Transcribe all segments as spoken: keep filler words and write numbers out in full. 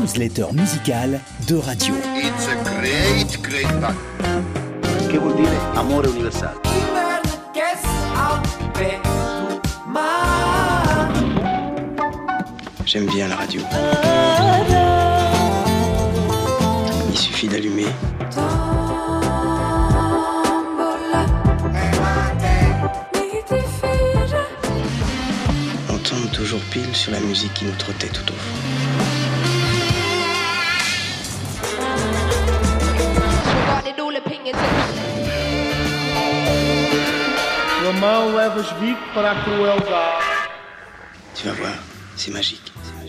newsletter musicale de radio. It's a great, great fun. Che vuol dire amore universale. J'aime bien la radio. Il suffit d'allumer. On tombe toujours pile sur la musique qui nous trottait tout au fond. Romão leva os bicos para a crueldade. Tu vas voir, c'est magique.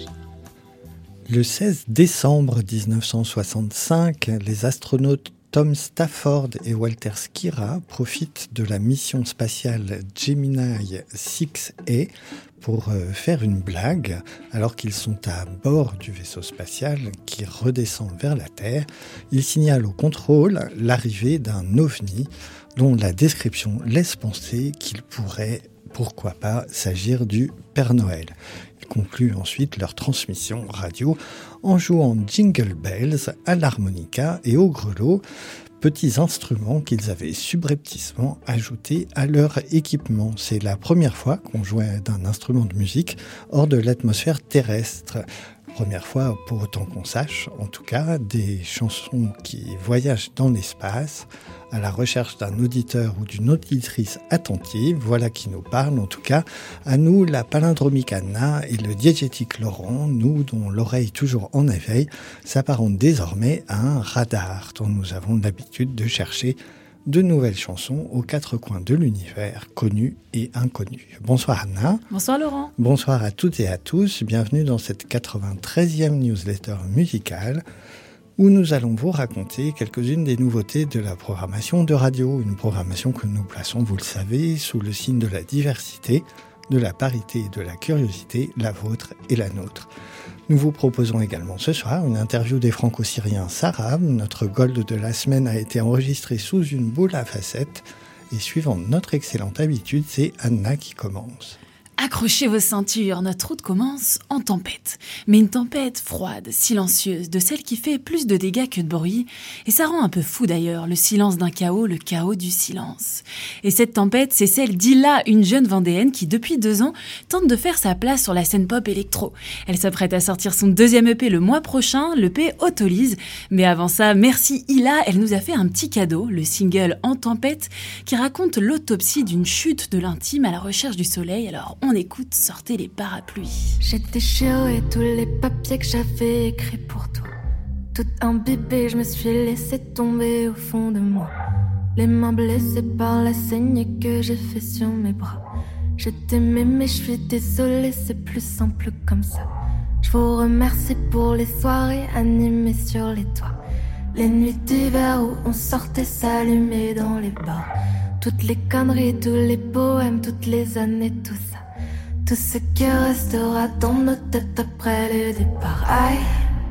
Le seize décembre dix-neuf cent soixante-cinq, les astronautes Tom Stafford et Walter Schirra profitent de la mission spatiale Gemini six A pour faire une blague alors qu'ils sont à bord du vaisseau spatial qui redescend vers la Terre. Ils signalent au contrôle l'arrivée d'un ovni dont la description laisse penser qu'il pourrait, pourquoi pas, s'agir du Père Noël. Ils concluent ensuite leur transmission radio en jouant Jingle Bells à l'harmonica et au grelot, petits instruments qu'ils avaient subrepticement ajoutés à leur équipement. C'est la première fois qu'on jouait d'un instrument de musique hors de l'atmosphère terrestre. Première fois, pour autant qu'on sache, en tout cas, des chansons qui voyagent dans l'espace à la recherche d'un auditeur ou d'une auditrice attentive. Voilà qui nous parle, en tout cas, à nous, la palindromique Anna et le diégétique Laurent, nous dont l'oreille toujours en éveil s'apparente désormais à un radar dont nous avons l'habitude de chercher de nouvelles chansons aux quatre coins de l'univers, connus et inconnus. Bonsoir Anna. Bonsoir Laurent. Bonsoir à toutes et à tous. Bienvenue dans cette quatre-vingt-treizième newsletter musicale où nous allons vous raconter quelques-unes des nouveautés de la programmation de radio. Une programmation que nous plaçons, vous le savez, sous le signe de la diversité, de la parité et de la curiosité, la vôtre et la nôtre. Nous vous proposons également ce soir une interview des franco-syriens Sarab. Notre gold de la semaine a été enregistré sous une boule à facettes. Et suivant notre excellente habitude, c'est Anna qui commence. Accrochez vos ceintures, notre route commence en tempête. Mais une tempête froide, silencieuse, de celle qui fait plus de dégâts que de bruit. Et ça rend un peu fou d'ailleurs, le silence d'un chaos, le chaos du silence. Et cette tempête, c'est celle d'Ila, une jeune Vendéenne qui, depuis deux ans, tente de faire sa place sur la scène pop électro. Elle s'apprête à sortir son deuxième E P le mois prochain, l'E P Autolise. Mais avant ça, merci Ila, elle nous a fait un petit cadeau, le single En tempête, qui raconte l'autopsie d'une chute de l'intime à la recherche du soleil. Alors, on On écoute, sortez les parapluies. J'ai déchiré tous les papiers que j'avais écrits pour toi. Tout imbibé, je me suis laissé tomber au fond de moi. Les mains blessées par la saignée que j'ai fait sur mes bras. Je t'aimais mais je suis désolée, c'est plus simple comme ça. Je vous remercie pour les soirées animées sur les toits. Les nuits d'hiver où on sortait s'allumer dans les bars. Toutes les conneries, tous les poèmes, toutes les années, tout ça. Tout ce qui restera dans nos têtes après le départ. Aïe,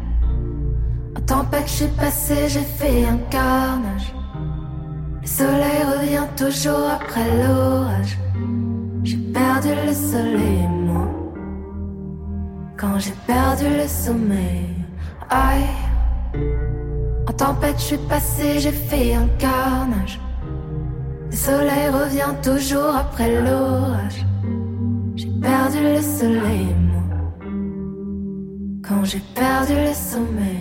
en tempête je suis passé, j'ai fait un carnage. Le soleil revient toujours après l'orage. J'ai perdu le soleil, moi. Quand j'ai perdu le sommeil. Aïe, en tempête je suis passé, j'ai fait un carnage. Le soleil revient toujours après l'orage. J'ai perdu le soleil, moi. Quand j'ai perdu le sommeil.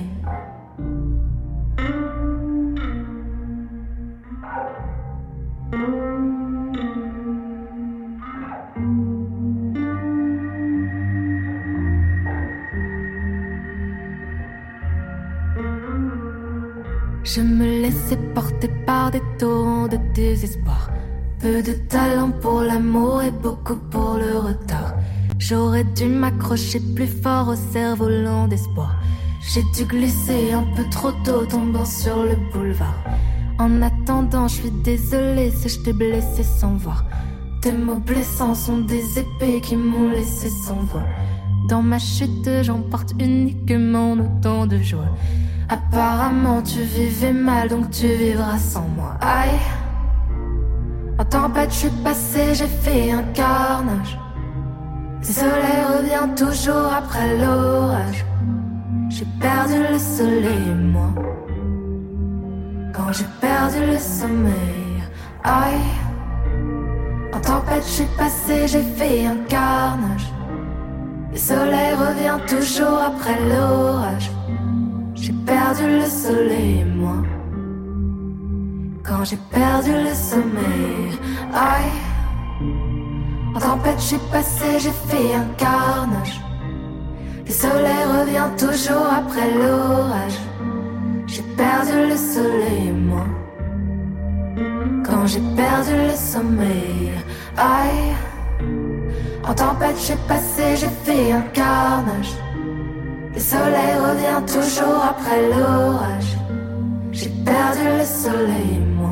Je me laissais porter par des torrents de désespoir. Peu de talent pour l'amour et beaucoup pour le retard. J'aurais dû m'accrocher plus fort au cerf-volant d'espoir. J'ai dû glisser un peu trop tôt, tombant sur le boulevard. En attendant, je suis désolée si je t'ai blessé sans voir. Tes mots blessants sont des épées qui m'ont laissé sans voix. Dans ma chute, j'emporte uniquement autant de joie. Apparemment, tu vivais mal, donc tu vivras sans moi. Aïe, en tempête, je suis passé, j'ai fait un carnage. Le soleil revient toujours après l'orage. J'ai perdu le soleil et moi. Quand j'ai perdu le sommeil, aïe. En tempête, je suis passé, j'ai fait un carnage. Le soleil revient toujours après l'orage. J'ai perdu le soleil et moi. Quand j'ai perdu le sommeil, aïe. En tempête, je suis passé, j'ai fait un carnage. Le soleil revient toujours après l'orage. J'ai perdu le soleil et moi. Quand j'ai perdu le sommeil, aïe. En tempête, j'ai passé, j'ai fait un carnage. Le soleil revient toujours après l'orage. J'ai perdu le soleil et moi.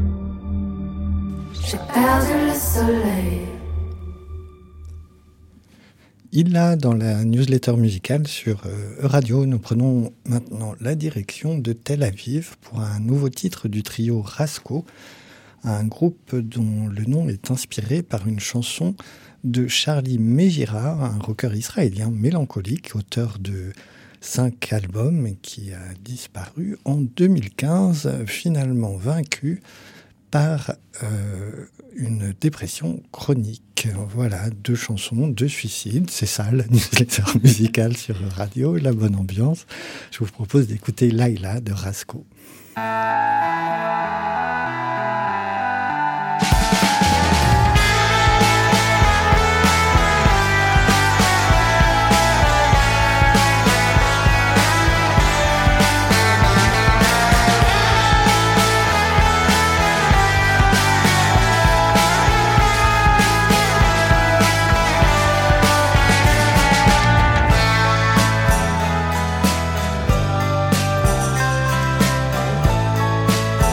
J'ai perdu le soleil. Il a dans la newsletter musicale sur Euradio, nous prenons maintenant la direction de Tel Aviv pour un nouveau titre du trio Rasko, un groupe dont le nom est inspiré par une chanson de Charlie Megira, un rocker israélien mélancolique, auteur de cinq albums et qui a disparu en deux mille quinze, finalement vaincu par euh, une dépression chronique. Voilà, deux chansons, deux suicides, c'est ça la newsletter musicale sur Radio, la bonne ambiance. Je vous propose d'écouter Laila de Rasko. J'ai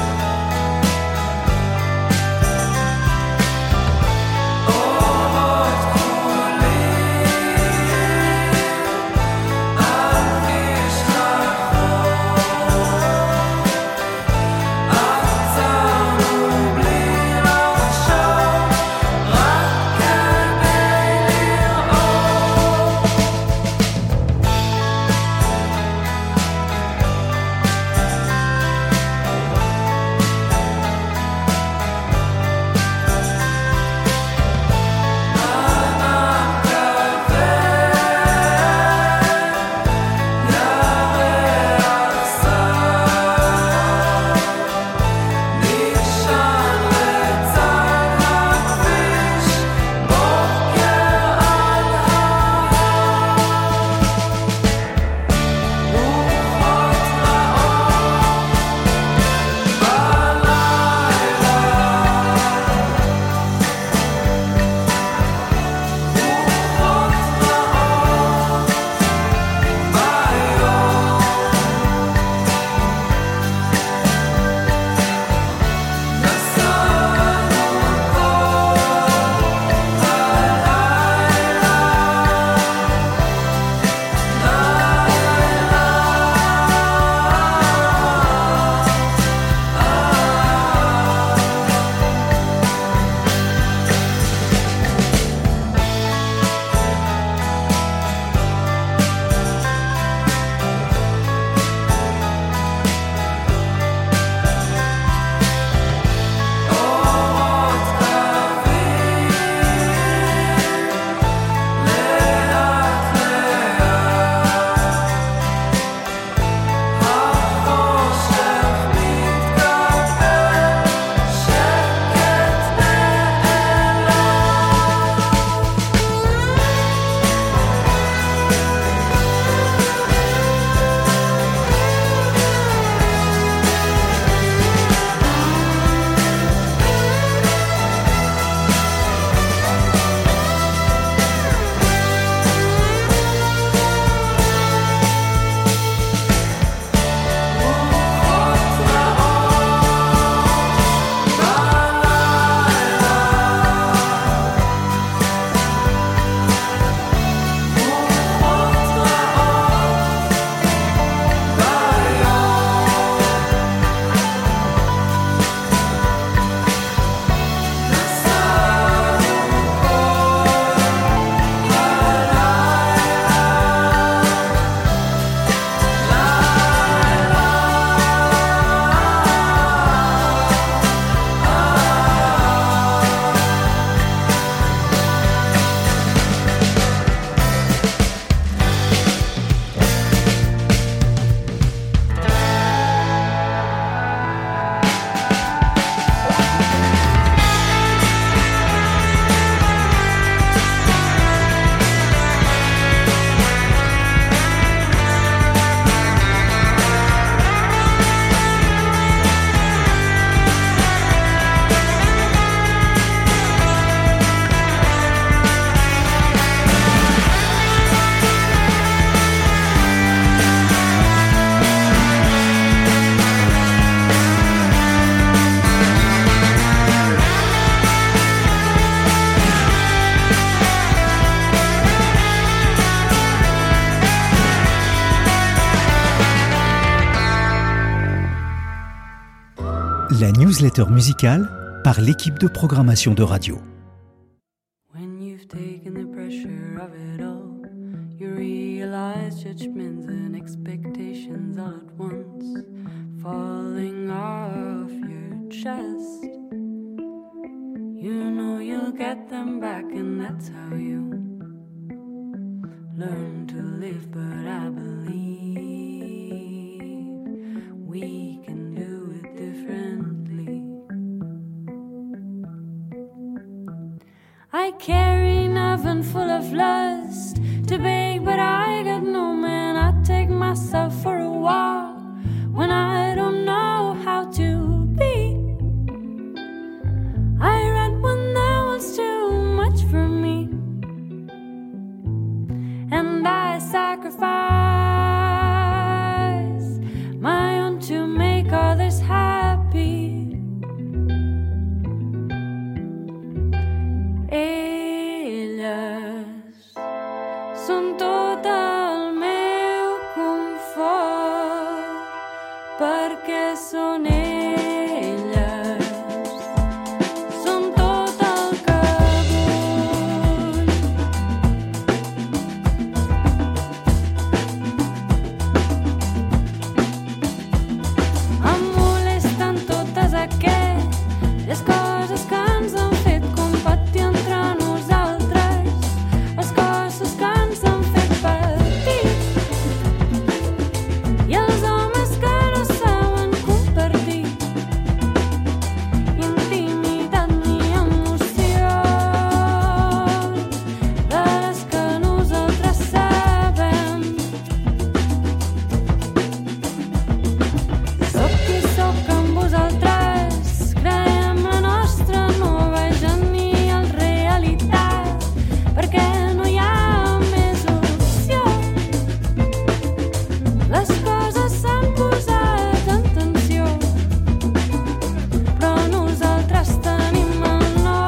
La newsletter musicale par l'équipe de programmation de radio. When you've taken the pressure of it all, you realize judgments and expectations all at once falling off your chest. You know you'll get them back, and that's how you learn to live. But I believe we can do it differently. I carry an oven full of lust to bake, but I got no man. I take myself for a walk when I don't know how to be. I read when there was too much for me, and I sacrifice my own to make others happy. Elles són tot el meu confort, perquè són elles, són tot el que vull. Em molesten totes aquelles coses que ens han fet competir entre nosaltres, les coses que ens han fet petits, i els homes que no saben compartir intimitat ni emocions de les que nosaltres sabem. Soc qui soc amb vosaltres, creem la nostra nova genial realitat, perquè no hi ha més opció. Les coses s'han posat en tensió, però nosaltres tenim el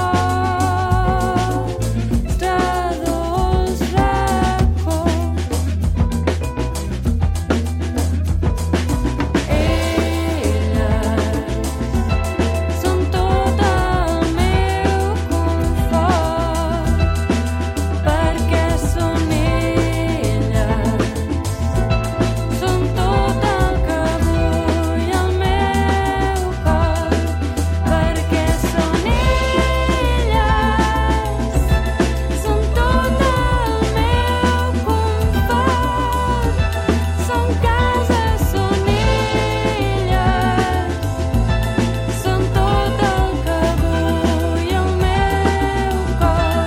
nostre dolç racó. Elles són tot el meu confort, perquè són elles, són tot el que vull al meu cor, perquè són elles, són tot el meu confort, són casa, són elles, són tot el que vull al meu cor.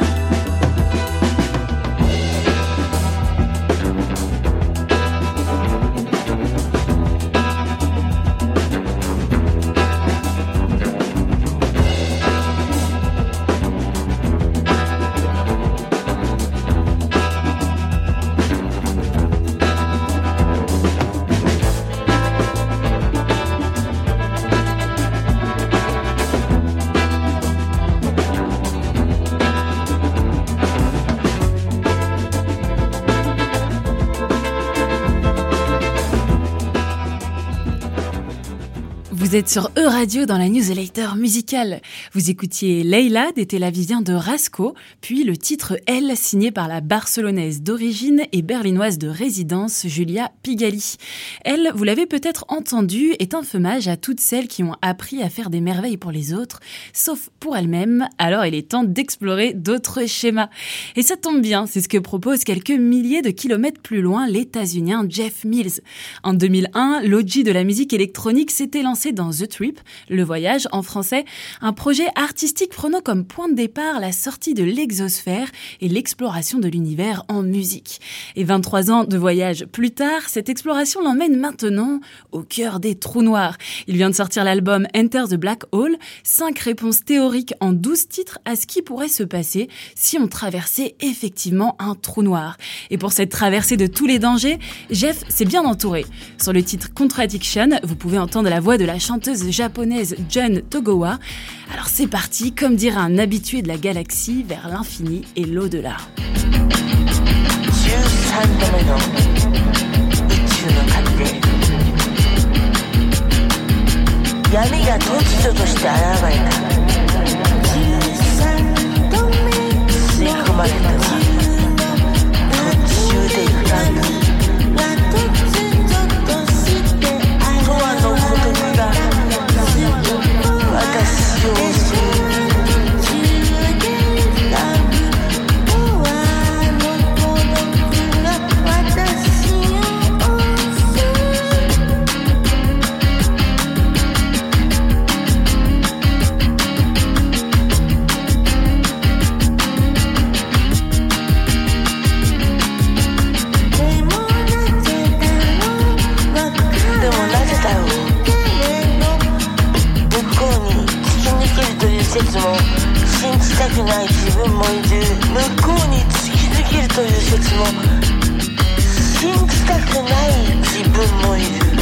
Vous êtes sur E-Radio dans la newsletter musicale. Vous écoutiez Leila des Télévisiens de Rasco, puis le titre Elle, signé par la Barcelonaise d'origine et berlinoise de résidence Julia Pigali. Elle, vous l'avez peut-être entendu, est un hommage à toutes celles qui ont appris à faire des merveilles pour les autres, sauf pour elles-mêmes. Alors il est temps d'explorer d'autres schémas. Et ça tombe bien, c'est ce que propose quelques milliers de kilomètres plus loin l'États-Unien Jeff Mills. En deux mille un, l'O G de la musique électronique s'était lancé dans The Trip, le voyage en français, un projet artistique prenant comme point de départ la sortie de l'exosphère et l'exploration de l'univers en musique. Et vingt-trois ans de voyage plus tard, cette exploration l'emmène maintenant au cœur des trous noirs. Il vient de sortir l'album Enter the Black Hole, cinq réponses théoriques en douze titres à ce qui pourrait se passer si on traversait effectivement un trou noir. Et pour cette traversée de tous les dangers, Jeff s'est bien entouré. Sur le titre Contradiction, vous pouvez entendre la voix de la chanteuse japonaise Jun Togawa. Alors c'est parti, comme dirait un habitué de la galaxie, vers l'infini et l'au-delà. 闇が突如として現れた。吸い込まれては途中で揺らんだ。永遠の孤独が私を襲う。説も信じたくない自分もいる。向こうに突き抜けるという説も信じたくない自分もいる。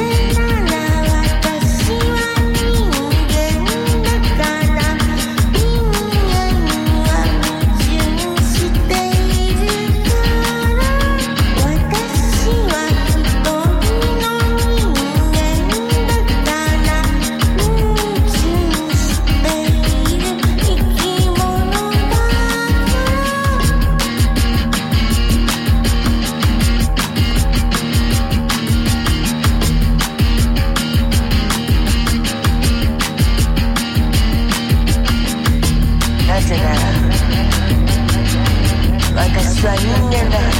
私は人間だから。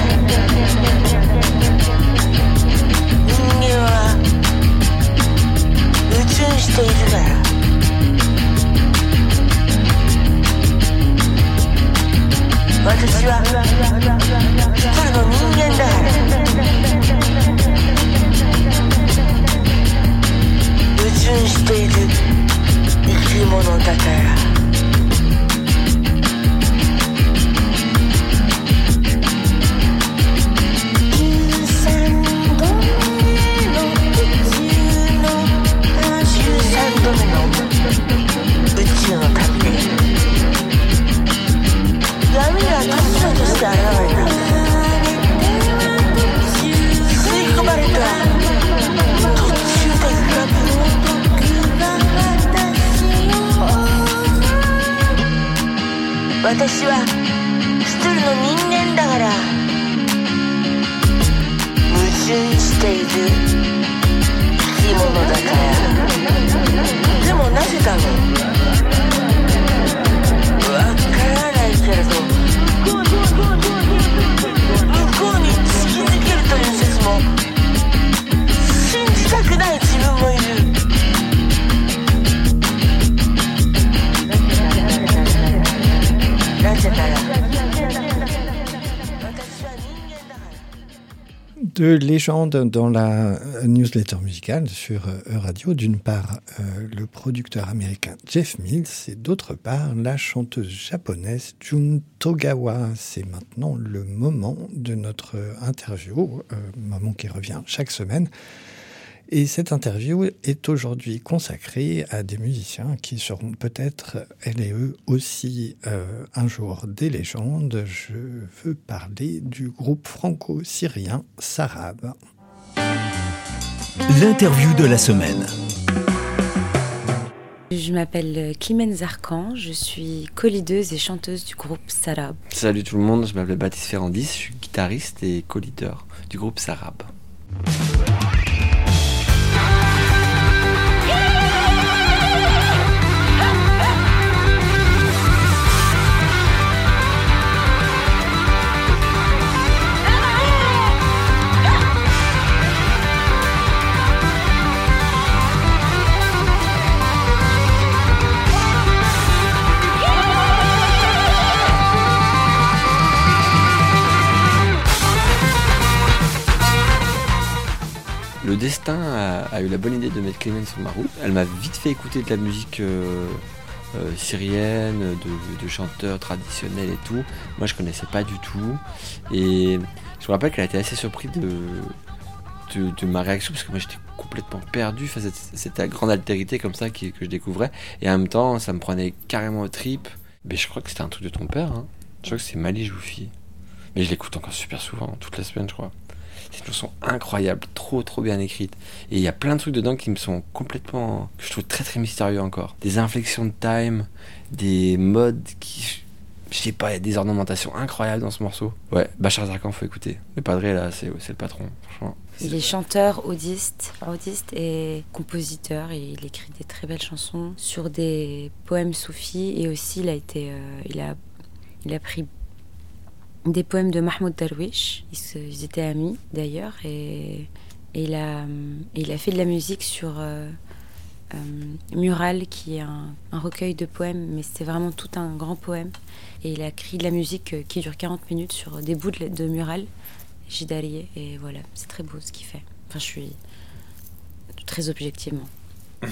人間は矛盾しているから。私は一人の人間だから。矛盾している生き物だから。私は一人の人間だから。矛盾している生き物だから。でもなぜだろう。わからないけれど、向こうに突き抜けるという説も信じたくない自分もいる。 Deux légendes dans la newsletter musicale sur E-Radio. D'une part, euh, le producteur américain Jeff Mills et d'autre part, la chanteuse japonaise Jun Togawa. C'est maintenant le moment de notre interview, euh, moment qui revient chaque semaine. Et cette interview est aujourd'hui consacrée à des musiciens qui seront peut-être, elles et eux, aussi euh, un jour des légendes. Je veux parler du groupe franco-syrien Sarab. L'interview de la semaine. Je m'appelle Climène Zarkan, je suis co-leadeuse et chanteuse du groupe Sarab. Salut tout le monde, je m'appelle Baptiste Ferrandis, je suis guitariste et co-leader du groupe Sarab. Le destin a, a eu la bonne idée de mettre Clémence sur ma route. Elle m'a vite fait écouter de la musique euh, euh, syrienne, de, de chanteurs traditionnels et tout. Moi je connaissais pas du tout. Et je me rappelle qu'elle a été assez surprise de, de, de ma réaction, parce que moi j'étais complètement perdu. Enfin, c'était la grande altérité comme ça que, que je découvrais. Et en même temps ça me prenait carrément aux tripes. Mais je crois que c'était un truc de ton père. Hein. Je crois que c'est Mali Joufi. Mais je l'écoute encore super souvent, toute la semaine je crois. C'est une chanson incroyable, trop trop trop bien écrite. Et il y a plein de trucs dedans qui me sont complètement, que je trouve très très mystérieux encore. Des inflexions de time, des modes qui, je sais pas, il y a des ornementations incroyables dans ce morceau. Ouais, Bachar Zarkan, faut écouter. Le padré là, c'est, c'est le patron, franchement. Il est chanteur, audiste, audiste et compositeur. Et il écrit des très belles chansons sur des poèmes soufis. Et aussi, il a été, euh, il a, il a pris des poèmes de Mahmoud Darwish. Ils, se, ils étaient amis d'ailleurs. Et, et il a, et il a fait de la musique sur euh, euh, Mural, qui est un, un recueil de poèmes, mais c'est vraiment tout un grand poème. Et il a écrit de la musique qui dure quarante minutes sur des bouts de, de Mural. Jidalier, et voilà, c'est très beau ce qu'il fait. Enfin, je suis très objectivement. Je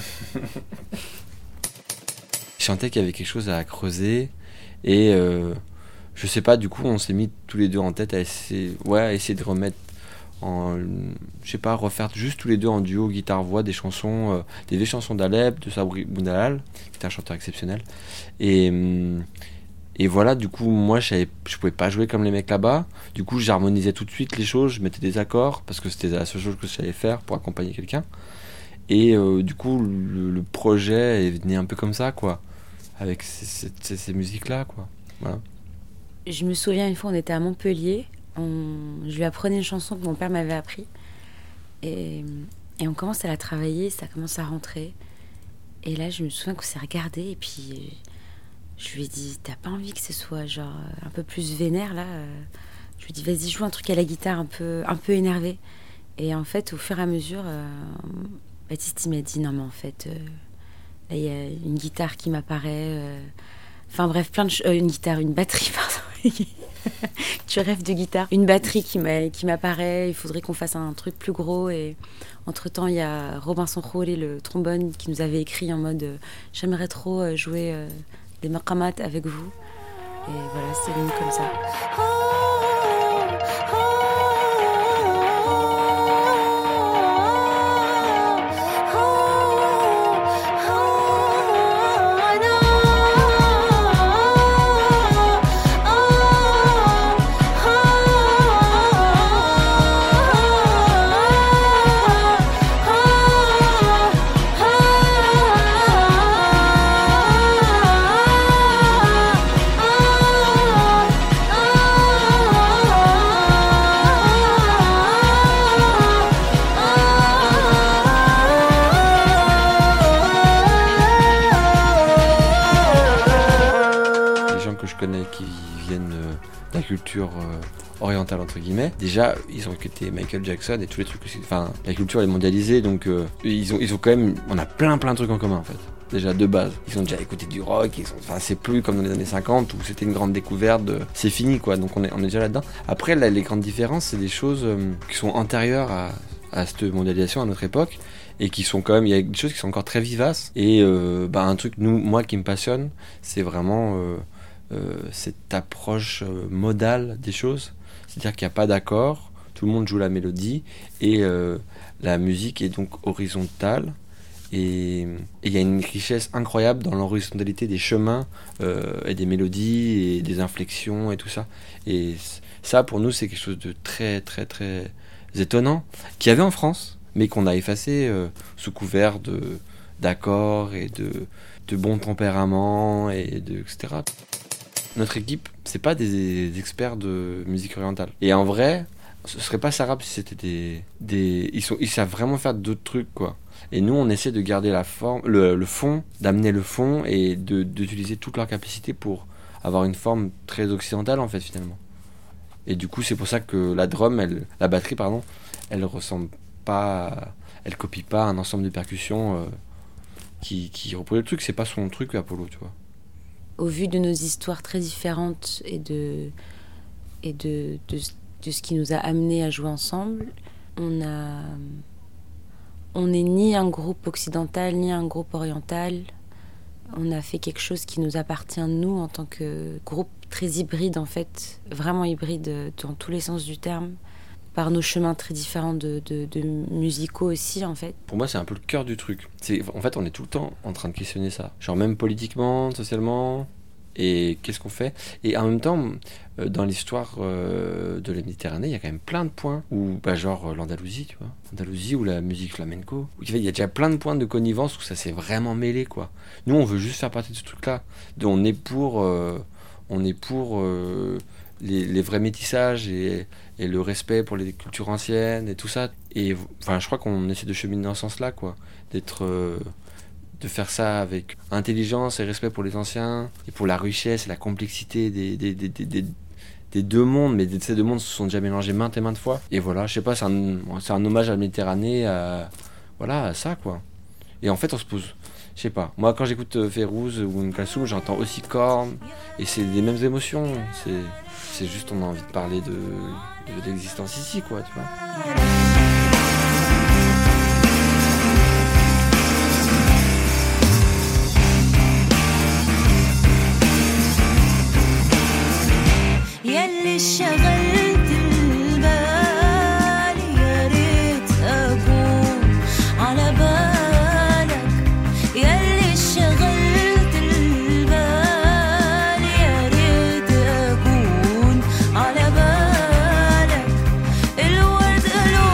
sentais qu'il y avait quelque chose à creuser, et euh, je sais pas, du coup, on s'est mis tous les deux en tête à essayer, ouais, à essayer de remettre en, je sais pas, refaire juste tous les deux en duo, guitare-voix, des chansons, euh, des vieilles chansons d'Alep, de Sabri Boudalal, qui est un chanteur exceptionnel, et. Hum, Et voilà, du coup, moi, je savais, je pouvais pas jouer comme les mecs là-bas. Du coup, j'harmonisais tout de suite les choses, je mettais des accords, parce que c'était la seule chose que je savais faire pour accompagner quelqu'un. Et euh, du coup, le, le projet est venu un peu comme ça, quoi. Avec ces, ces, ces musiques-là, quoi. Voilà. Je me souviens, une fois, on était à Montpellier. On... Je lui apprenais une chanson que mon père m'avait appris. Et, et on commence à la travailler, ça commence à rentrer. Et là, je me souviens qu'on s'est regardé, et puis... Je lui ai dit, t'as pas envie que ce soit genre un peu plus vénère là euh... Je lui ai dit, vas-y, joue un truc à la guitare un peu, un peu énervé. Et en fait, au fur et à mesure, euh... Baptiste il m'a dit, non mais en fait, euh... là il y a une guitare qui m'apparaît. Euh... Enfin bref, plein de ch- euh, une guitare, une batterie, pardon. Tu rêves de guitare. Une batterie qui, m'a... qui m'apparaît, il faudrait qu'on fasse un truc plus gros. Et entre-temps, il y a Robinson Rollet, le trombone, qui nous avait écrit en mode, euh, j'aimerais trop jouer... Euh... des maqamat avec vous. Et voilà, c'est venu comme ça. Culture euh, orientale entre guillemets. Déjà, ils ont écouté Michael Jackson et tous les trucs aussi. Enfin, la culture est mondialisée, donc euh, ils ont, ils ont quand même, on a plein plein de trucs en commun en fait. Déjà de base, ils ont déjà écouté du rock. Ils sont, enfin, c'est plus comme dans les années cinquante où c'était une grande découverte. De, c'est fini quoi. Donc on est, on est déjà là-dedans. Après, là, les grandes différences, c'est des choses euh, qui sont antérieures à, à cette mondialisation, à notre époque, et qui sont quand même, il y a des choses qui sont encore très vivaces. Et euh, bah un truc, nous, moi, qui me passionne, c'est vraiment euh, Euh, cette approche euh, modale des choses, c'est-à-dire qu'il n'y a pas d'accord, tout le monde joue la mélodie et euh, la musique est donc horizontale et il y a une richesse incroyable dans l'horizontalité des chemins euh, et des mélodies et des inflexions et tout ça, et ça pour nous c'est quelque chose de très très très étonnant qu'il y avait en France mais qu'on a effacé euh, sous couvert de, d'accords et de, de bon tempérament et de, et cetera. Notre équipe, c'est pas des, des experts de musique orientale. Et en vrai, ce serait pas Sarab si c'était des, des ils sont, ils savent vraiment faire d'autres trucs quoi. Et nous, on essaie de garder la forme, le, le fond, d'amener le fond et de, d'utiliser toute leur capacité pour avoir une forme très occidentale en fait finalement. Et du coup, c'est pour ça que la drum, elle, la batterie pardon, elle ressemble pas, elle copie pas un ensemble de percussions euh, qui, qui reproduit le truc. C'est pas son truc Apollo, tu vois. Au vu de nos histoires très différentes et de, et de, de, de ce qui nous a amenés à jouer ensemble, on a, on n'est ni un groupe occidental ni un groupe oriental. On a fait quelque chose qui nous appartient nous en tant que groupe très hybride en fait, vraiment hybride dans tous les sens du terme, par nos chemins très différents de, de, de musicaux aussi en fait. Pour moi c'est un peu le cœur du truc. C'est, en fait on est tout le temps en train de questionner ça. Genre même politiquement, socialement. Et qu'est-ce qu'on fait ? Et en même temps, euh, dans l'histoire euh, de la Méditerranée, il y a quand même plein de points où, bah, genre l'Andalousie, tu vois, l'Andalousie ou la musique flamenco. Où, il y a déjà plein de points de connivence où ça s'est vraiment mêlé, quoi. Nous, on veut juste faire partie de ce truc-là. Donc, on est pour, euh, on est pour euh, les, les vrais métissages et, et le respect pour les cultures anciennes et tout ça. Et enfin, je crois qu'on essaie de cheminer dans ce sens-là, quoi, d'être euh, de faire ça avec intelligence et respect pour les anciens, et pour la richesse et la complexité des, des, des, des, des, des deux mondes, mais ces deux mondes se sont déjà mélangés maintes et maintes fois. Et voilà, je sais pas, c'est un, c'est un hommage à la Méditerranée, à, voilà, à ça, quoi. Et en fait, on se pose, je sais pas, moi quand j'écoute euh, Férouz ou Umm Kalsoum, j'entends aussi Korn, et c'est les mêmes émotions, c'est, c'est juste on a envie de parler de, de, de l'existence ici, quoi, tu vois. ياللي شغلت البال يا ريت أكون على بالك ياللي شغلت البال يا ريت أكون على بالك الورد له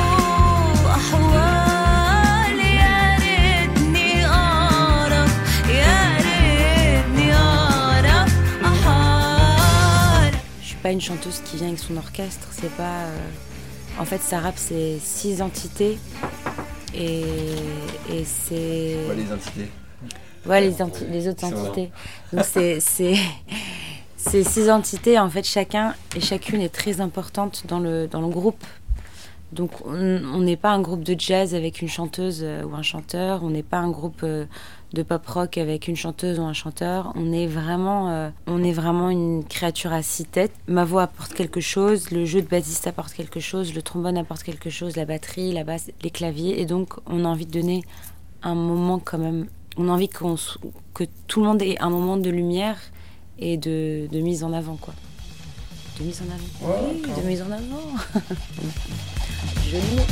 أحوال يا ريتني أعرف يا ريتني أعرف أحال. Je suis pas une chanteuse qui vient avec son orchestre, c'est pas... Euh... En fait, Sarab, c'est six entités, et, et c'est... Ouais, les entités. Ouais, les, enti- les autres c'est entités. Donc c'est, c'est, c'est six entités, en fait, chacun et chacune est très importante dans le, dans le groupe. Donc on n'est pas un groupe de jazz avec une chanteuse euh, ou un chanteur, on n'est pas un groupe euh, de pop rock avec une chanteuse ou un chanteur, on est vraiment, euh, on est vraiment une créature à six têtes. Ma voix apporte quelque chose, le jeu de bassiste apporte quelque chose, le trombone apporte quelque chose, la batterie, la basse, les claviers, et donc on a envie de donner un moment quand même, on a envie qu'on, que tout le monde ait un moment de lumière et de, de mise en avant, quoi. De mise en avant. Ouais, oui, d'accord. de mise en avant. Joli mot.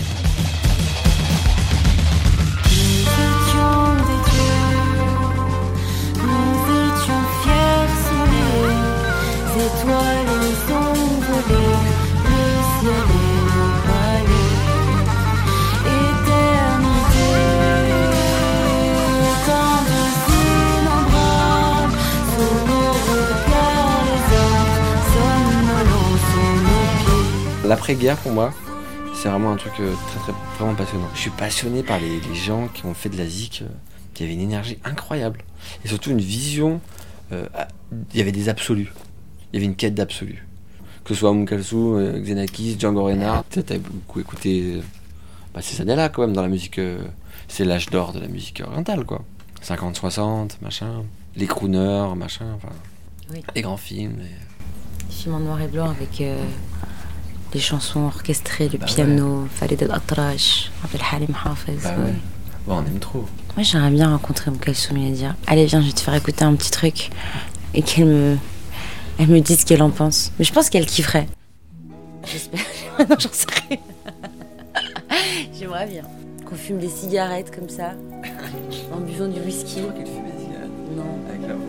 Nous étions des dieux, nous étions fiers sous les étoiles ont volé, le ciel et le palais, éternité, tant de innombrables, sous nos regards les hommes, somnolents sous nos pieds. L'après-guerre, pour moi, c'est vraiment un truc euh, très, très, vraiment passionnant. Je suis passionné par les, les gens qui ont fait de la zik, euh, qui avaient une énergie incroyable. Et surtout une vision, euh, à- il y avait des absolus. Il y avait une quête d'absolu. Que ce soit Umm Kalsoum, euh, Xenakis, Django Reinhardt. Tu sais, t'avais beaucoup écouté euh, bah, ces années-là, quand même, dans la musique. Euh, c'est l'âge d'or de la musique orientale, quoi. cinquante soixante, machin. Les crooners, machin, enfin. Oui. Les grands films. les- Les films en noir et blanc avec euh, les chansons orchestrées, le Bah piano, Farid El-Atrash, Abdel Halim Hafez. Bah ouais. ouais. Bon, on aime trop. Moi, j'aimerais bien rencontrer Umm Kalsoum et dire allez, viens, je vais te faire écouter un petit truc, et qu'elle me, elle me dise ce qu'elle en pense. Mais je pense qu'elle kifferait. J'espère. Non, j'en sais rien. J'aimerais bien qu'on fume des cigarettes comme ça, en buvant du whisky. qu'elle fait des cigarettes Non. avec la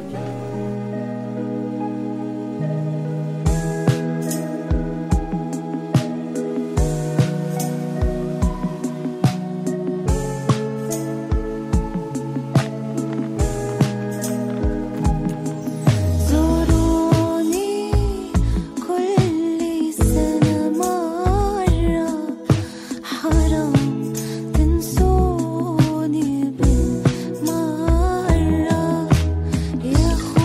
زوروني كل سنة مرة حرام تنسوني بالمرة يا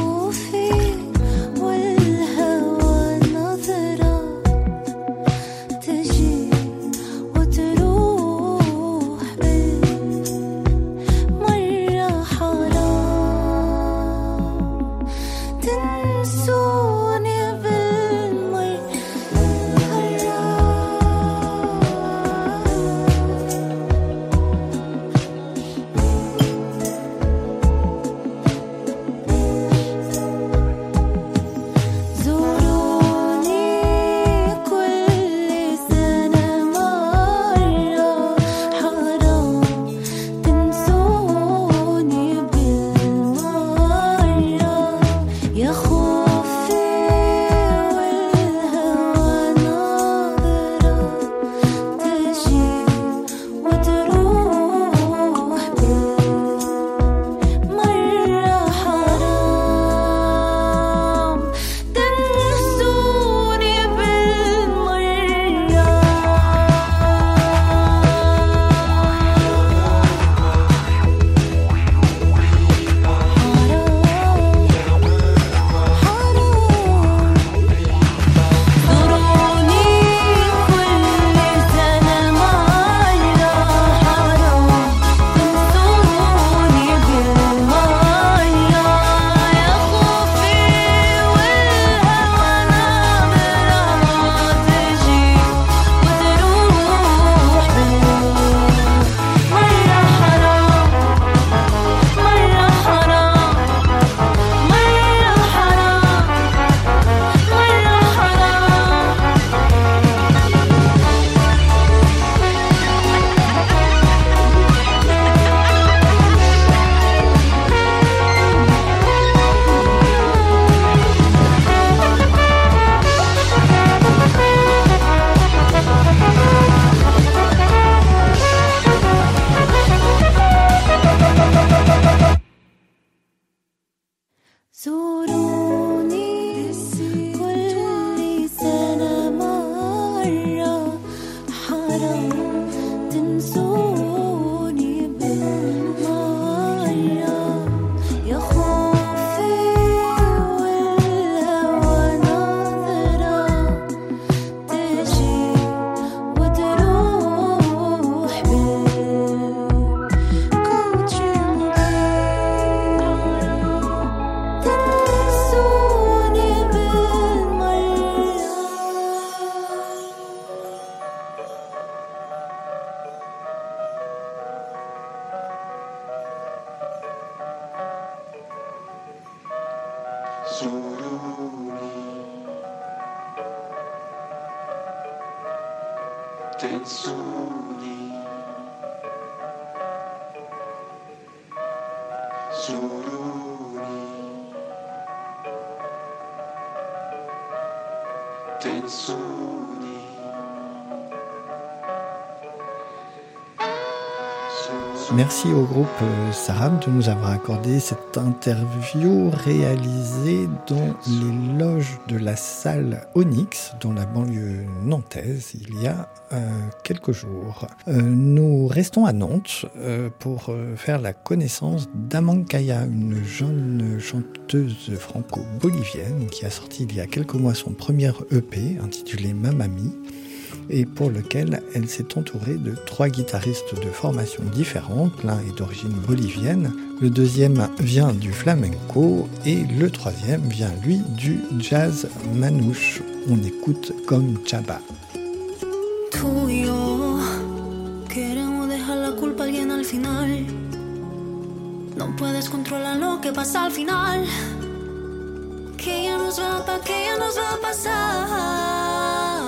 Merci au groupe Sarab de nous avoir accordé cette interview réalisée dans les loges de la salle Onyx, dans la banlieue nantaise, il y a euh, quelques jours. Euh, nous restons à Nantes euh, pour euh, faire la connaissance d'Amancaya, une jeune chanteuse franco-bolivienne qui a sorti il y a quelques mois son premier E P intitulé Mamami, et pour lequel elle s'est entourée de trois guitaristes de formations différentes. L'un est d'origine bolivienne, le deuxième vient du flamenco et le troisième vient, lui, du jazz manouche. On écoute Comme Chaba. Tú y yo queremos dejar la culpa a alguien al final. No puedes controlar lo que pasa al final. Que ya nos va, pa, que ya nos va a pasar.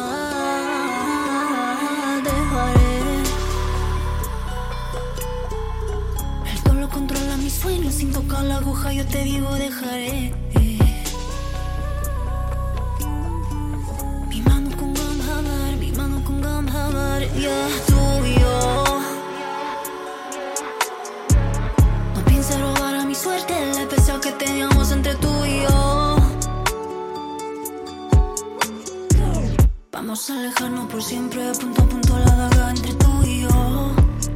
Sueño sin tocar la aguja, yo te digo dejaré. Mi mano con Gamhabar, mi mano con Gamhabar, ya yeah, tú y yo. No pienses robar a mi suerte, la especial que teníamos entre tú y yo. Vamos a alejarnos por siempre, punto a punto la daga entre tú y yo.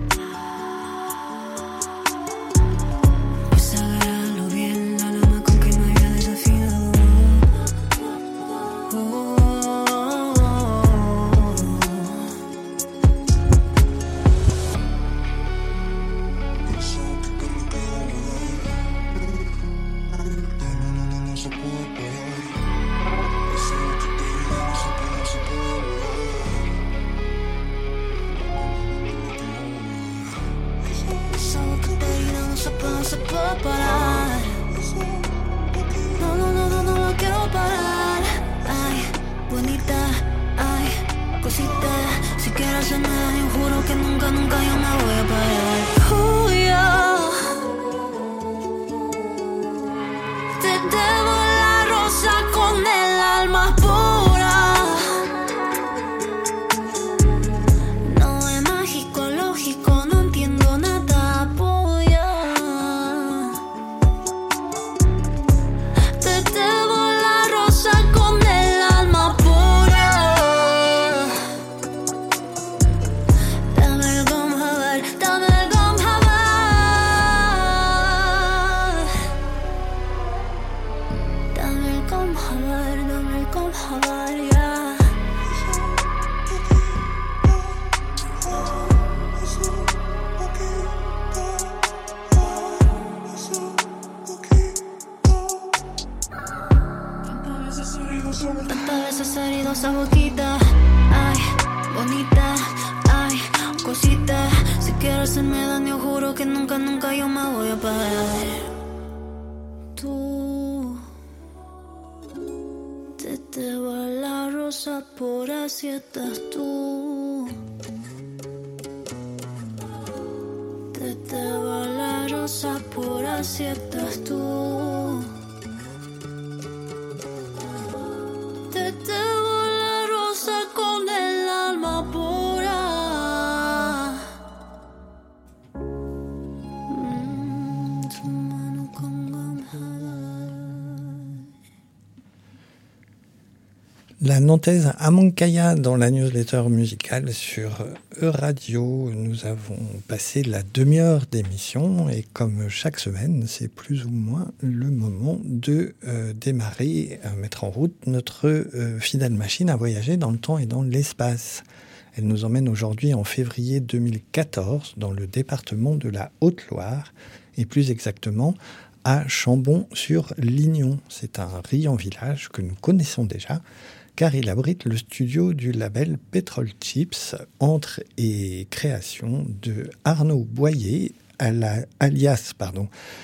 La nantaise Amancaya dans la newsletter musicale sur E-Radio. Nous avons passé la demi-heure d'émission et comme chaque semaine, c'est plus ou moins le moment de euh, démarrer, euh, mettre en route notre euh, fidèle machine à voyager dans le temps et dans l'espace. Elle nous emmène aujourd'hui en février deux mille quatorze dans le département de la Haute-Loire et plus exactement à Chambon-sur-Lignon. C'est un riant village que nous connaissons déjà, car il abrite le studio du label Petrol Chips, entre et création de Arnaud Boyer, la, alias pardon,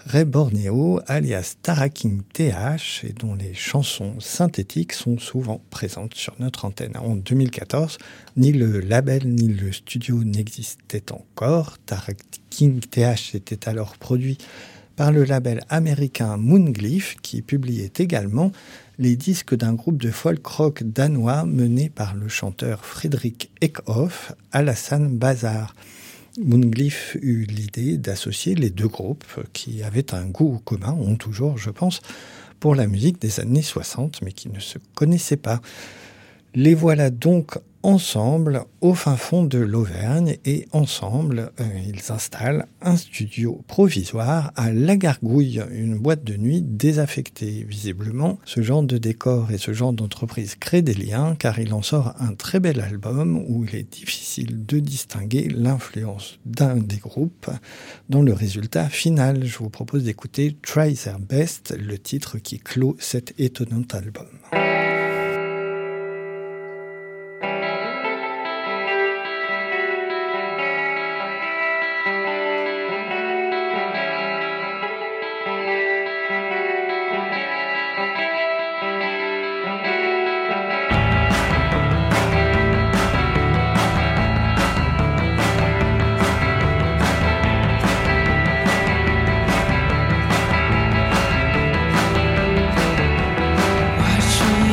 Ray Borneo, alias Tara King T H, et dont les chansons synthétiques sont souvent présentes sur notre antenne. En deux mille quatorze, ni le label ni le studio n'existaient encore. Tara King T H était alors produit par le label américain Moonglyph, qui publiait également les disques d'un groupe de folk rock danois mené par le chanteur Fredrik Ekhoff, Alassane Bazar. Moonglyph eut l'idée d'associer les deux groupes qui avaient un goût commun, ont toujours, je pense, pour la musique des années soixante, mais qui ne se connaissaient pas. Les voilà donc ensemble au fin fond de l'Auvergne et ensemble, euh, ils installent un studio provisoire à La Gargouille, une boîte de nuit désaffectée. Visiblement, ce genre de décor et ce genre d'entreprise crée des liens car il en sort un très bel album où il est difficile de distinguer l'influence d'un des groupes dans le résultat final. Je vous propose d'écouter Try Their Best, le titre qui clôt cet étonnant album. Watching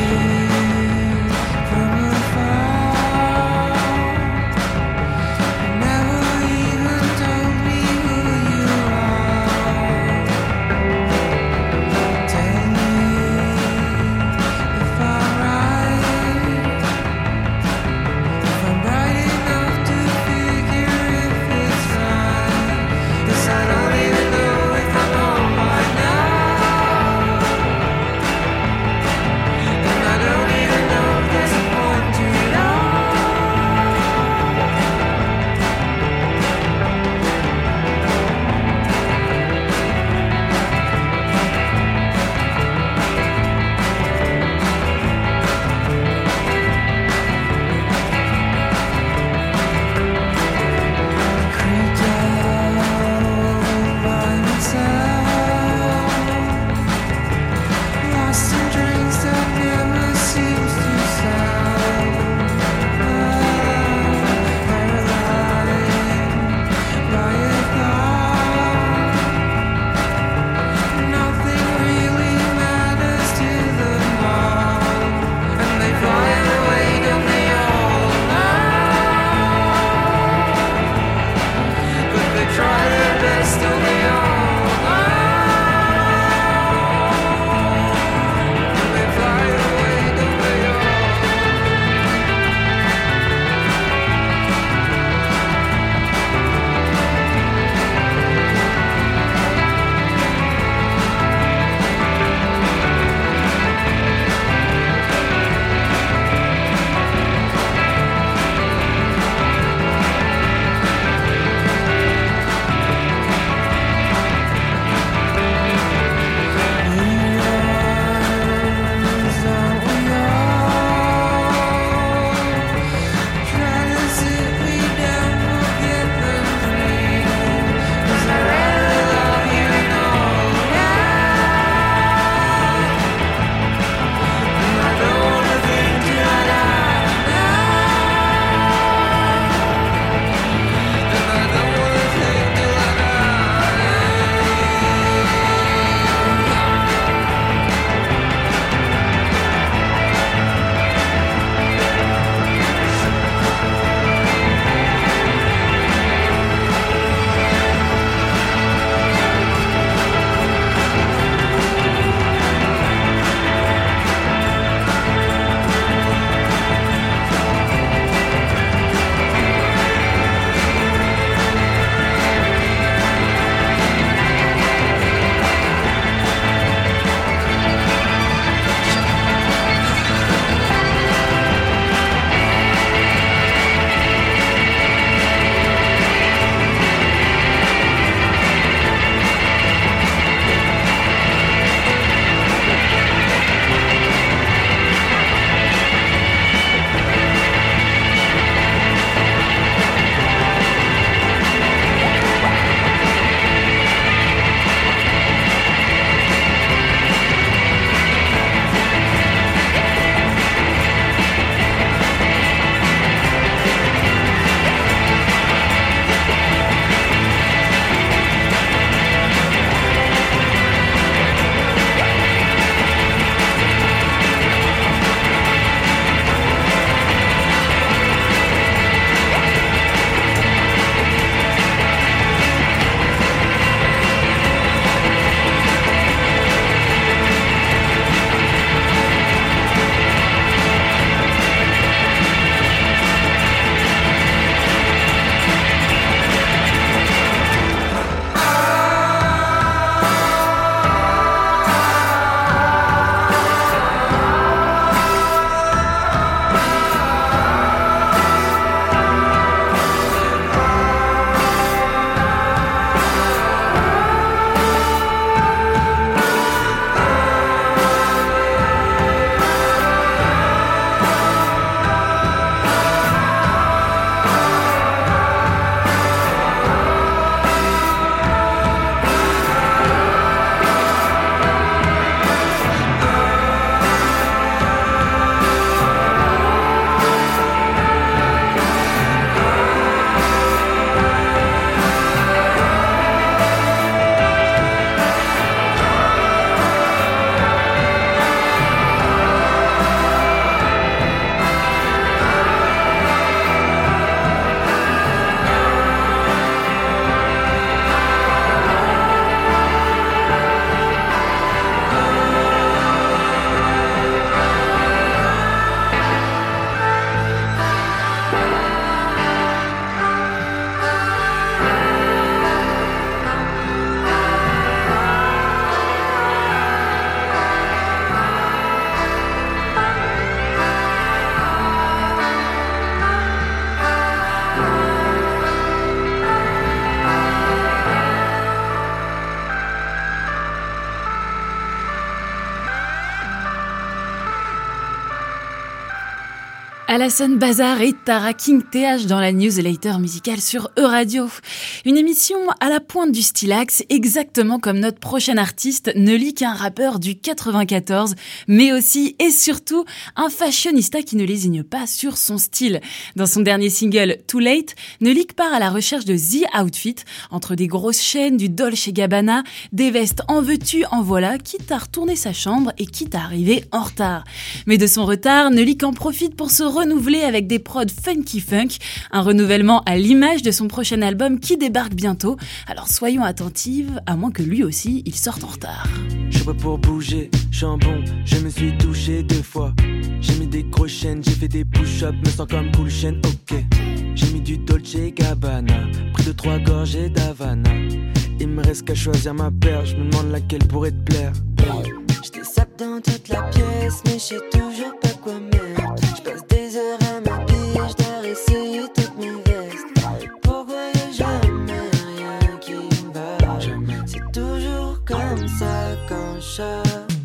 Jason Bazar et Tara King T H dans la newsletter musicale sur E-Radio. Une émission à la pointe du stylax, exactement comme notre prochain artiste, Neulick, un rappeur du quatre-vingt-quatorze, mais aussi et surtout un fashionista qui ne lésigne pas sur son style. Dans son dernier single Too Late, Neulick part à la recherche de The Outfit, entre des grosses chaînes, du Dolce Gabbana, des vestes en veux-tu, en voilà, quitte à retourner sa chambre et quitte à arriver en retard. Mais de son retard, Neulick en profite pour se renouveler avec des prods funky funk, un renouvellement à l'image de son prochain album qui débarque bientôt. Alors soyons attentives, à moins que lui aussi il sorte en retard. Je suis prêt pour bouger, je suis un bon, je me suis touché deux fois. J'ai mis des grosses chaînes, j'ai fait des push-ups, me sens comme cool chaîne, ok. J'ai mis du Dolce Gabbana, près de trois gorgées d'Havana. Il me reste qu'à choisir ma paire, je me demande laquelle pourrait te plaire. J'te sape dans toute la pièce, mais je sais toujours pas quoi mettre. J'passe des heures à m'habiller, j'dois réessayer toutes mes vestes. Pourquoi y'a jamais rien qui me va? C'est toujours comme ça quand je sors.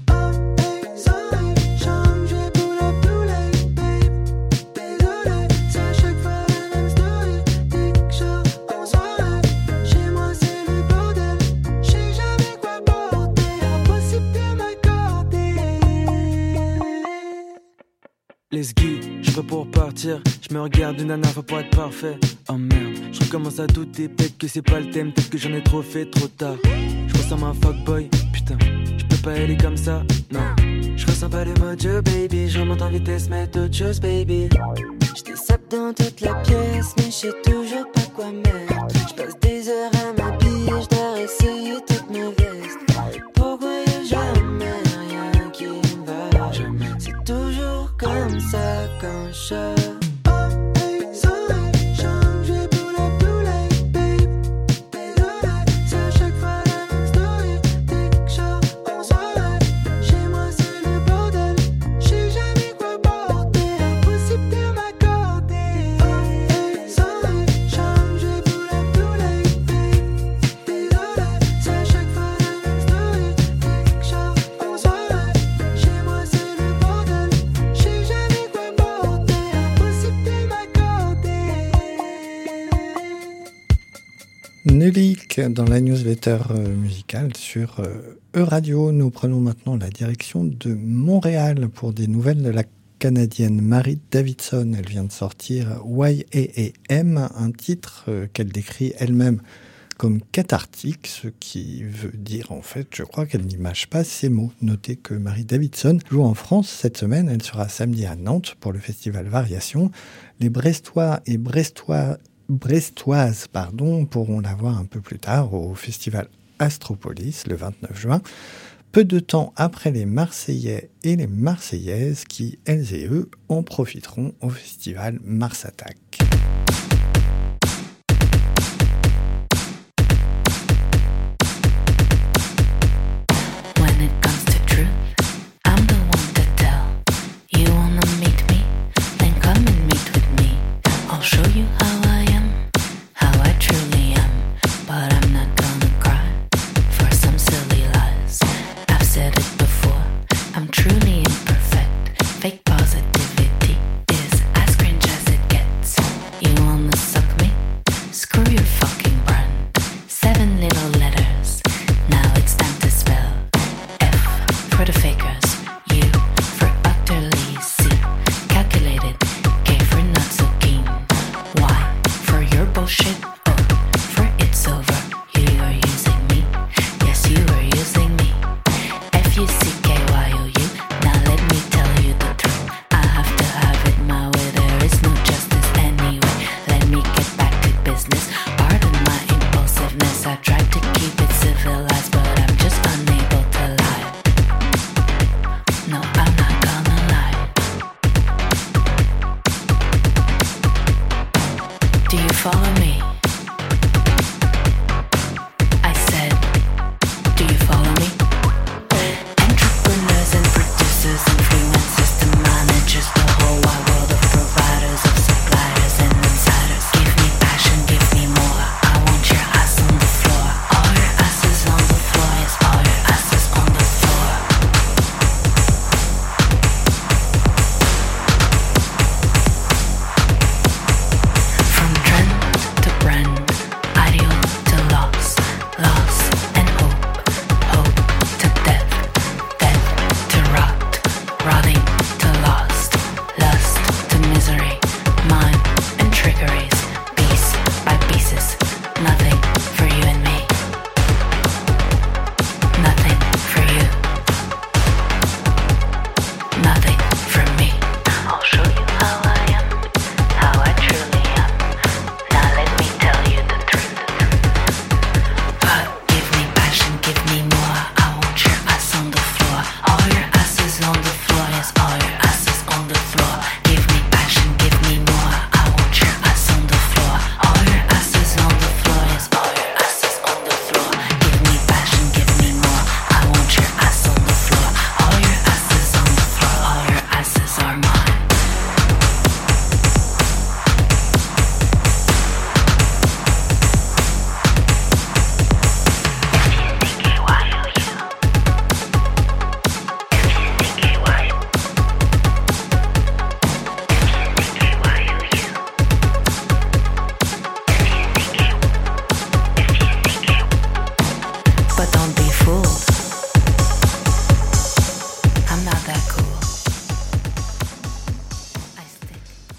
Les skis, je suis prêt pour partir. Je me regarde une nana faut pour être parfait. Oh merde, je recommence à douter. Peut-être que c'est pas le thème, peut-être que j'en ai trop fait trop tard. Je ressemble à un fuckboy, putain, je peux pas aller comme ça, non. Je ressens pas le mojo baby, je remonte en vitesse mais d'autres choses baby. Je te sape dans toute la pièce mais je sais toujours pas quoi mettre. Je passe des heures à m'habiller, je dois essayer toutes mes vestes. Pourquoi y'a jamais rien qui me va? C'est toujours comme ça quand je sors. Neulick dans la newsletter musicale sur E-Radio. Nous prenons maintenant la direction de Montréal pour des nouvelles de la Canadienne Marie Davidson. Elle vient de sortir Y A A M, un titre qu'elle décrit elle-même comme cathartique, ce qui veut dire en fait, je crois qu'elle n'image pas ses mots. Notez que Marie Davidson joue en France cette semaine. Elle sera samedi à Nantes pour le festival Variation. Les Brestois et Brestois brestoises pardon, pourront la voir un peu plus tard au festival Astropolis le vingt-neuf juin, peu de temps après les Marseillais et les Marseillaises qui, elles et eux, en profiteront au festival Mars Attack. Fake positivity is as cringe as it gets.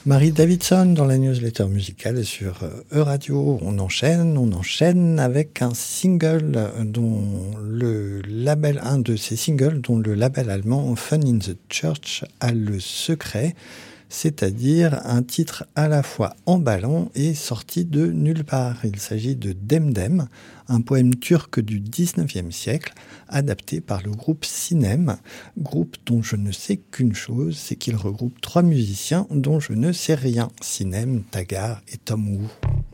Marie Davidson dans la newsletter musicale sur E-Radio. On enchaîne, on enchaîne avec un single dont le label, un de ces singles dont le label allemand Fun in the Church a le secret, c'est-à-dire un titre à la fois emballant et sorti de nulle part. Il s'agit de Dem Dem, un poème turc du dix-neuvième siècle, adapté par le groupe Sinem, groupe dont je ne sais qu'une chose, c'est qu'il regroupe trois musiciens dont je ne sais rien, Sinem, Tagar et Tom Wu.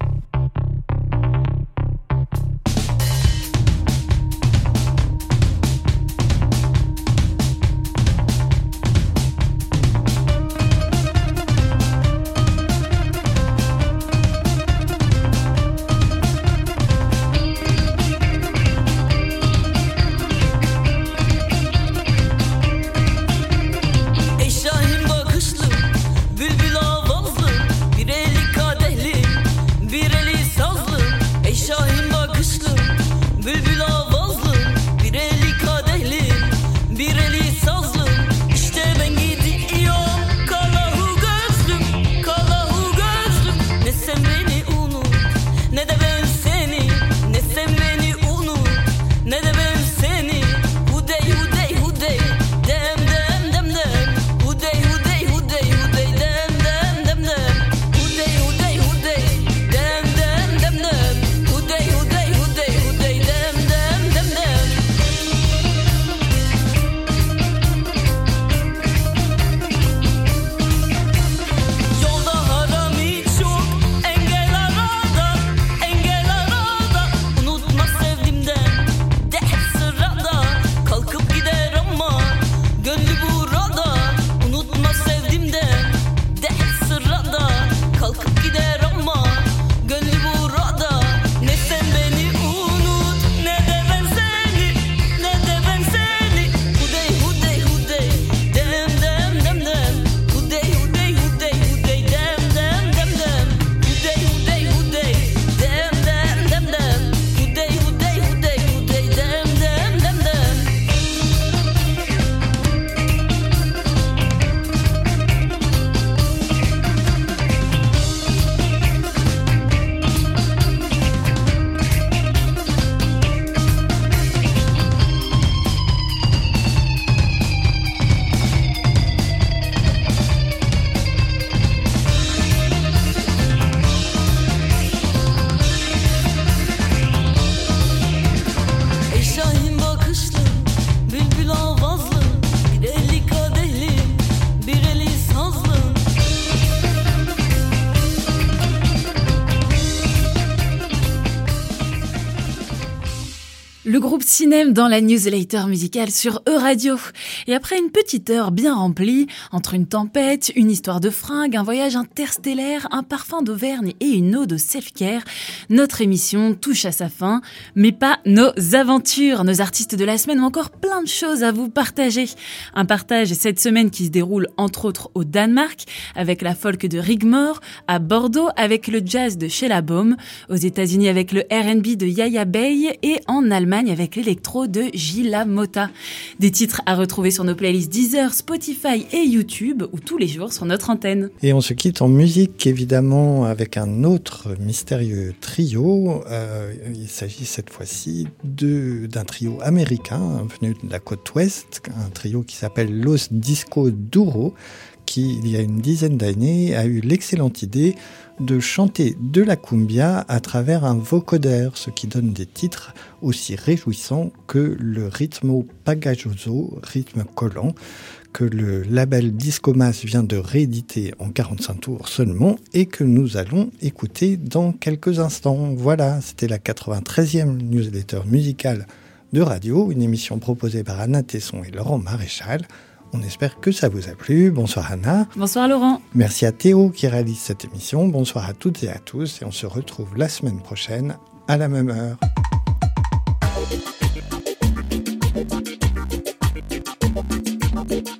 Le groupe Sinem dans la newsletter musicale sur E-Radio. Et après une petite heure bien remplie, entre une tempête, une histoire de fringues, un voyage interstellaire, un parfum d'Auvergne et une ode au self-care, notre émission touche à sa fin, mais pas nos aventures. Nos artistes de la semaine ont encore plein de choses à vous partager. Un partage cette semaine qui se déroule entre autres au Danemark, avec la folk de Rigmore, à Bordeaux avec le jazz de Sheila Baum, aux États-Unis avec le R and B de Yaya Bey et en Allemagne avec l'électro de Gila Motta. Des titres à retrouver sur nos playlists Deezer, Spotify et YouTube ou tous les jours sur notre antenne. Et on se quitte en musique évidemment avec un autre mystérieux trio. Euh, il s'agit cette fois-ci de, d'un trio américain venu de la côte ouest, un trio qui s'appelle Los Disco Duro, qui, il y a une dizaine d'années, a eu l'excellente idée de chanter de la cumbia à travers un vocodeur, ce qui donne des titres aussi réjouissants que le ritmo pagajoso, rythme collant, que le label Discomas vient de rééditer en quarante-cinq tours seulement et que nous allons écouter dans quelques instants. Voilà, c'était la quatre-vingt-treizième newsletter musicale de radio, une émission proposée par Anna Tesson et Laurent Maréchal. On espère que ça vous a plu. Bonsoir Anna. Bonsoir Laurent. Merci à Théo qui réalise cette émission. Bonsoir à toutes et à tous et on se retrouve la semaine prochaine à la même heure. Thank you.